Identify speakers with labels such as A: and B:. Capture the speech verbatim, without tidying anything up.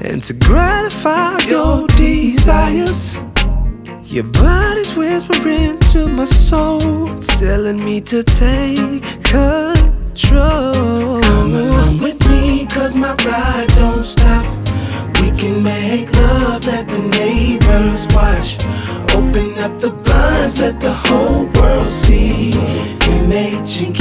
A: and to gratify your desires. Your body's whispering to my soul, telling me to take control.
B: Come along with me, cause my ride don't stop. We can make love, let the neighbors watch. Open up the blinds, let the whole world see. We made you